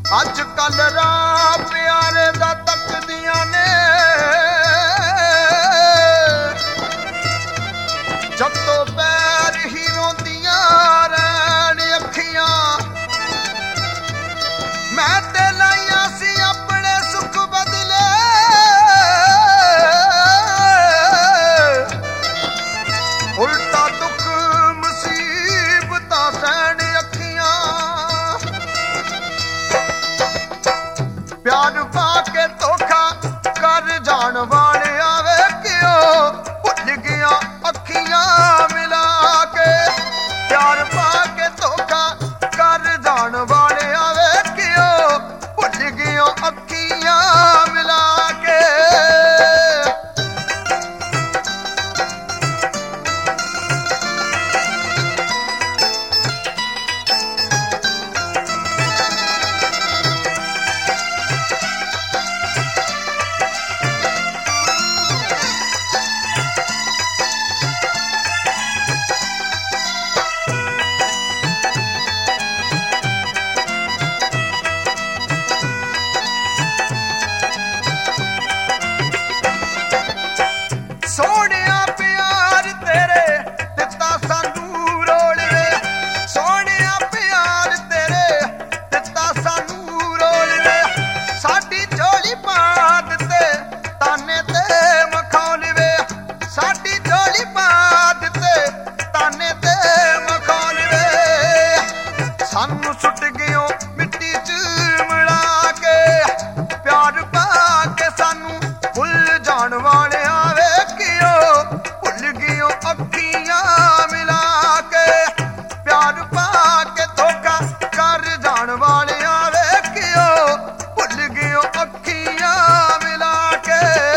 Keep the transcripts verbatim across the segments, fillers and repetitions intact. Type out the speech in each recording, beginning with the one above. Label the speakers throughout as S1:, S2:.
S1: अज कल राह प्यारे दा तकदियां ने जत्तो पैर ही रोंदियां रैन अखियां मैं ते लाइया सी अपने सुख बदले उल्टा दुख मुसीबत सहन अखियां प्यार पाके धोखा कर जान वाले आवे क्यों भुल गया अखियां मिला के प्यार पाके धोखा कर जान वाले आवे क्यों भुल गया अखियां मिला के सोनिया प्यार तेरे दिता सानू रोल वे सोनिया प्यार तेरे दिता सानू रोल वे साडी झोली पा दिते ताने ते मखौल वे साडी झोली पा दिते ताने ते मखौल वे सानू सुट गयो मिट्टी च मिला के प्यार पा के सानू भुल जान वाले आवे भुल गियो अखियां मिला के प्यार पाके धोखा कर जान वाले आवे क्यों भुल गियो अखियां मिला के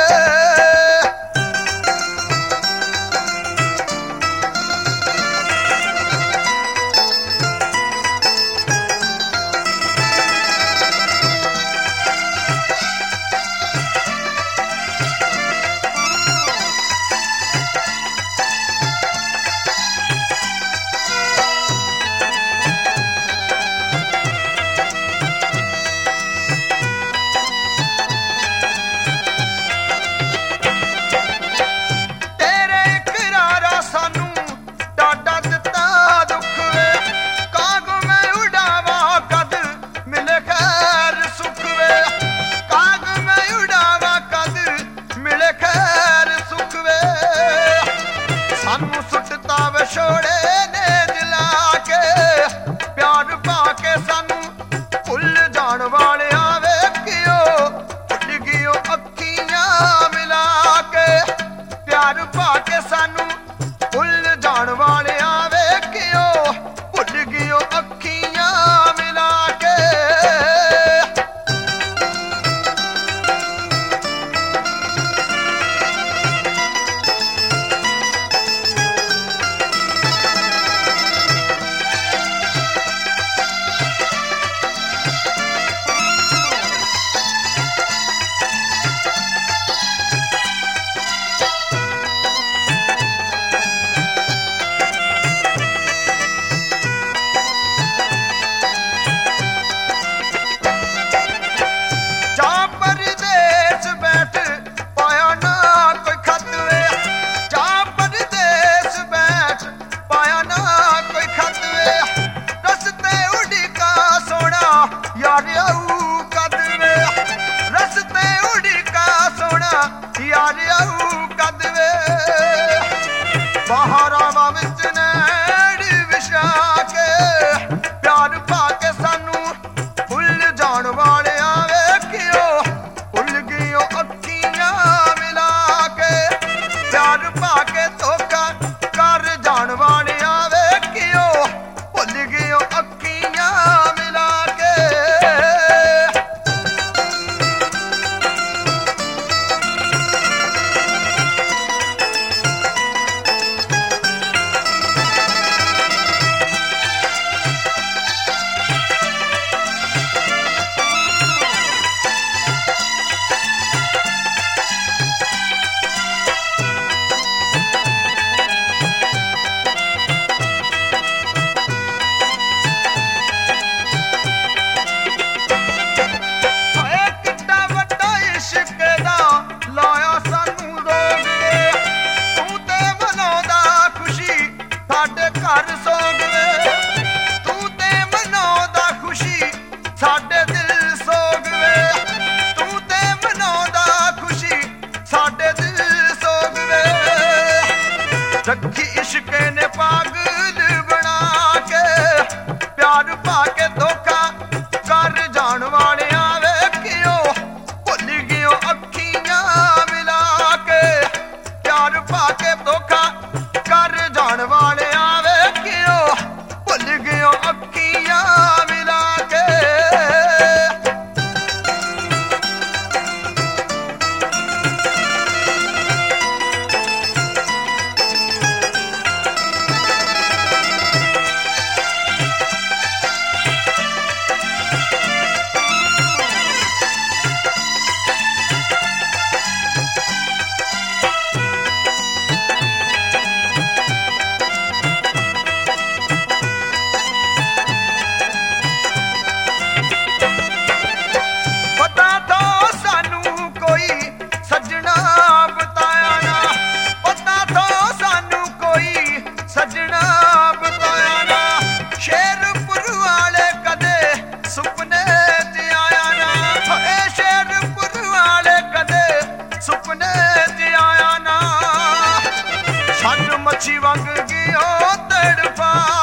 S1: सानू सुटता वे छोड़े ने दिला के प्यार पाके सानू भुल जान वाले आवे क्यों भुल गियो अखियां मिला के प्यार पाके सानू भुल जान वाले आवे क्यों भुल गियो अखियां मिला के यार आऊ कदवे बहारावा विच नैड़ विछा के प्यार पाके सानू भुल जान वाले आवे क्यों भुल गियो अखियां मिला के प्यार पाके धोखा कर जान वाले आवे क्यों भुल गियो अखियां मिला के ਸਾਡੇ ਦਿਲ ਸੋਗ ਵੇ, ਤੂੰ ਤੇ ਮਨਾਉਂਦਾ ਖੁਸ਼ੀ ਸਾਡੇ ਦਿਲ ਸੋਗ ਵੇ। ਰੱਖੀ ਇਸ਼ਕ ਨੇ ਪਾਗਲ ਬਣਾ ਕੇ, ਪਿਆਰ ਪਾ ਕੇ ਧੋਖਾ ਕਰ ਜਾਣ ਵਾਲਿਆਂ ਵੇ ਕਿਉਂ ਭੁੱਲ ਗਿਓ ਅੱਖੀਆਂ ਮਿਲਾ ਕੇ। ਪਿਆਰ ਪਾ ਕੇ ਧੋਖਾ ਕਰ ਜਾਣ ਵਾਲਿਆਂ ਵੇ ਕਿਉਂ ਭੁੱਲ ਗਿਓ ਅੱਖੀਆਂ ਮਿਲਾ ਕੇ। ਮੱਛੀ ਵਾਂਗ ਗਿਓ ਤੜਫਾ